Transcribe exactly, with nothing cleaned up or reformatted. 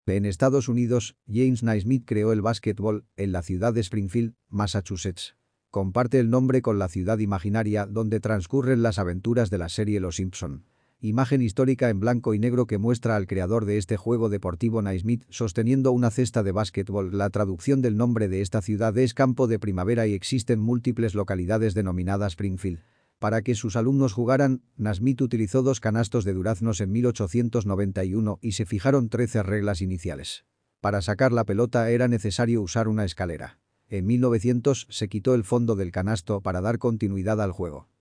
En Estados Unidos, James Naismith creó el básquetbol en la ciudad de Springfield, Massachusetts. Comparte el nombre con la ciudad imaginaria donde transcurren las aventuras de la serie Los Simpson. Imagen histórica en blanco y negro que muestra al creador de este juego deportivo Naismith sosteniendo una cesta de básquetbol. La traducción del nombre de esta ciudad es Campo de Primavera y existen múltiples localidades denominadas Springfield. Para que sus alumnos jugaran, Naismith utilizó dos canastos de duraznos en mil ochocientos noventa y uno y se fijaron trece reglas iniciales. Para sacar la pelota era necesario usar una escalera. En mil novecientos se quitó el fondo del canasto para dar continuidad al juego.